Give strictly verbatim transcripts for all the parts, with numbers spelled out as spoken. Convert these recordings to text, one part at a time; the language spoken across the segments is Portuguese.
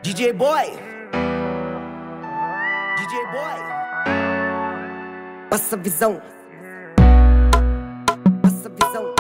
D J Boy, D J Boy, passa visão, passa visão.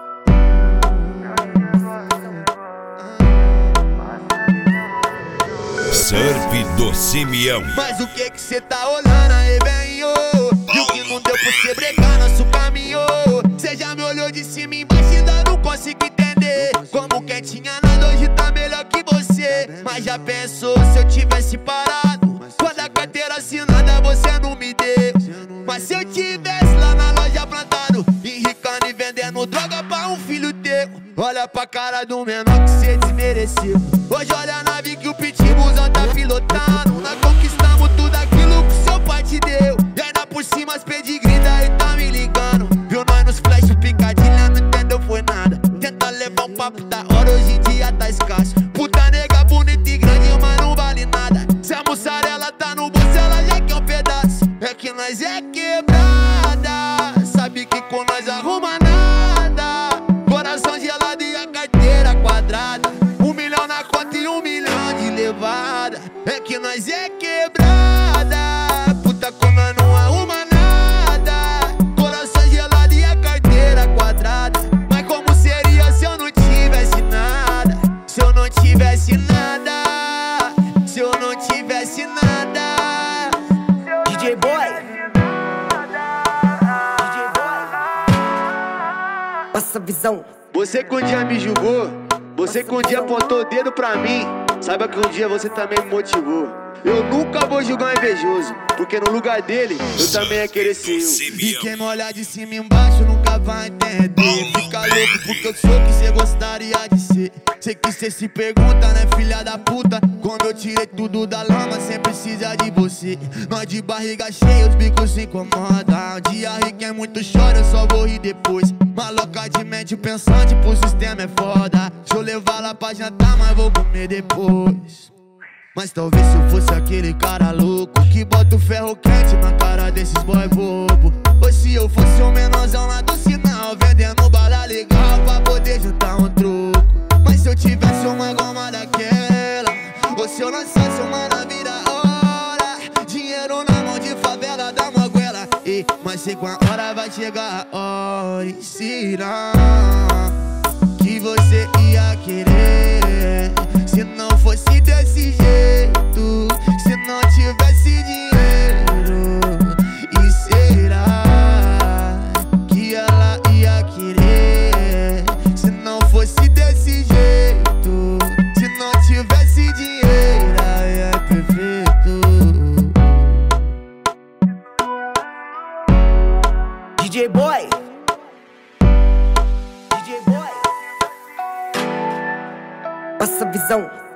Surf do Simeão. Mas o que que cê tá olhando aí, velho? E o que não deu pra cê brecar nosso caminho? Cê já me olhou de cima e embaixo e ainda não consigo entender. Como quem tinha nada hoje tá melhor que você. Mas já pensou se eu tivesse parado? Quando a carteira assinada você não me deu. Mas se eu tivesse lá na loja plantado, enricando e vendendo droga pra um filho teu. Olha pra cara do menor que cê desmereceu. Hoje olha a nave que o pitbullzão tá pilotando. Nós conquistamos tudo aquilo que seu pai te deu. E ainda por cima as pedigree daí tá me ligando. Viu nós nos flash picadilha, não entendeu foi nada. Tenta levar um papo da hora, hoje em dia tá escasso. Puta nega bonita e grande, mas não vale nada. Se a mussarela tá no bolso, ela já quer um pedaço. É que nós é quebrada, sabe que com nós arruma nada. Coração gelado e a carteira quadrada. Um milhão na conta e um milhão de levada. É que nós é quebrada, puta como nós não arruma nada. Coração gelado e a carteira quadrada. Mas como seria se eu não tivesse nada? Se eu não tivesse nada, se eu não tivesse nada. D J Boy, D J Boy, passa visão. Você que um dia me julgou, você que um dia apontou o dedo pra mim, saiba que um dia você também me motivou. Eu nunca vou julgar um invejoso, porque no lugar dele, eu também ia querer ser eu. E quem me olhar de cima e embaixo nunca vai entender. Fica louco porque eu sou o que cê gostaria de ser. Sei que cê se pergunta, né, filha da puta? Como eu tirei tudo da lama sem precisar de você. Nós de barriga cheia, os bicos se incomodam. Um dia ri quem muito chora, eu só vou rir depois. Maloca de mente pensante, pro sistema é foda. Deixa eu levar lá pra jantar, mas vou comer depois. Mas talvez se eu fosse aquele cara louco que bota o ferro quente na cara desses boy bobo. Ou se eu fosse o menorzão lá do sinal, vendendo bala legal pra poder juntar um troco. Mas se eu tivesse uma goma daquela, ou se eu lançasse uma na vida hora, dinheiro na mão de favela da Moguela. E, mas sei com a hora vai chegar a hora e será que você ia querer. Se não fosse desse jeito, se não tivesse dinheiro, e será que ela ia querer? Se não fosse desse jeito, se não tivesse dinheiro, aí é perfeito. D J Boy, D J Boy, passa visão.